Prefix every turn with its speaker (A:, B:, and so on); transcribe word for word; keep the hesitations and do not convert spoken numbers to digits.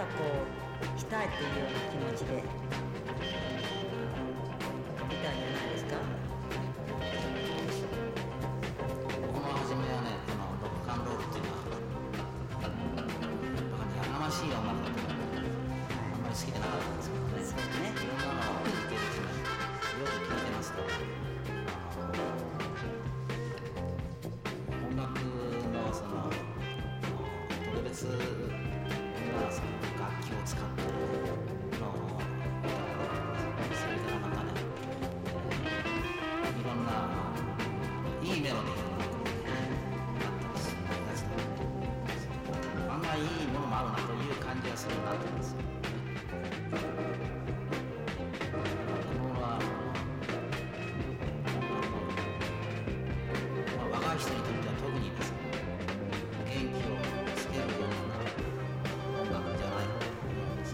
A: はこう来たいっていうような気持ちでいたんじゃないですか。
B: 僕の初めはね、このロックンロールっていうのはやかましい音楽だとあんまり好きでなかったんですけどね。
A: そうね。
B: いろんなのを聴いてるうちによく聴いてますと、音楽のその特別なその楽器を使ってのそれからなんかね、いろんないいメロディーがあったりするやつだ。案外いいものもあるなという感じがするなと思います。